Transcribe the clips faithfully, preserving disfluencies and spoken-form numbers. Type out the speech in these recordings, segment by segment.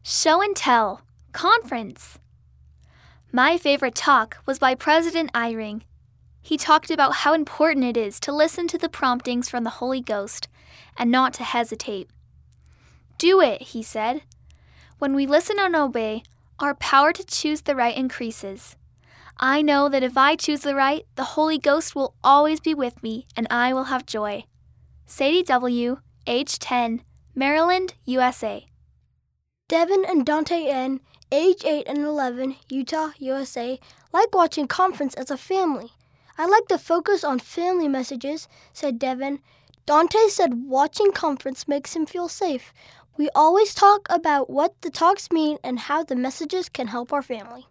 Show and Tell Conference. My favorite talk was by President Eyring. He talked about how important it is to listen to the promptings from the Holy Ghost and not to hesitate. Do it, he said. When we listen and obey, our power to choose the right increases. I know that if I choose the right, the Holy Ghost will always be with me and I will have joy. Sadie W., age ten, Maryland, U S A. Devin and Dante N., age eight and eleven, Utah, U S A, like watching conference as a family. I like the focus on family messages, said Devin. Dante said watching conference makes him feel safe. We always talk about what the talks mean and how the messages can help our family.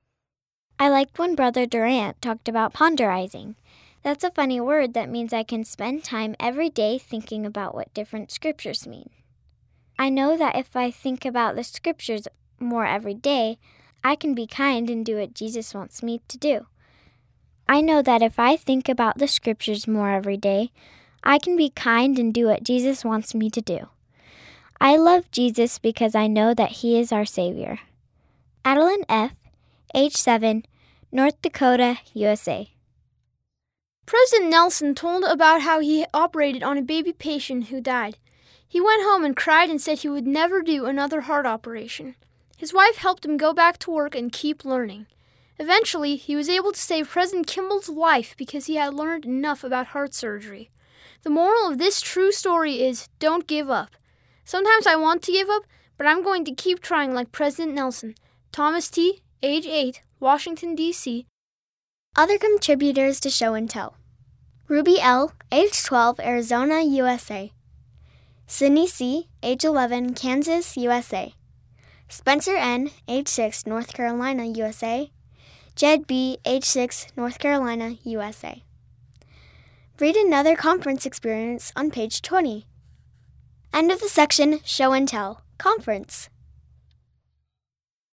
I liked when Brother Durant talked about ponderizing. That's a funny word that means I can spend time every day thinking about what different scriptures mean. I know that if I think about the scriptures more every day, I can be kind and do what Jesus wants me to do. I know that if I think about the scriptures more every day, I can be kind and do what Jesus wants me to do. I love Jesus because I know that He is our Savior. Adeline F., age seven, North Dakota, U S A. President Nelson told about how he operated on a baby patient who died. He went home and cried and said he would never do another heart operation. His wife helped him go back to work and keep learning. Eventually, he was able to save President Kimball's life because he had learned enough about heart surgery. The moral of this true story is, don't give up. Sometimes I want to give up, but I'm going to keep trying like President Nelson. Thomas T., age eight, Washington, D C Other contributors to Show and Tell. Ruby L., age twelve, Arizona, U S A. Sydney C., age eleven, Kansas, U S A. Spencer N., age six, North Carolina, U S A. Jed B., age six, North Carolina, U S A. Read another conference experience on page twenty. End of the section Show and Tell Conference.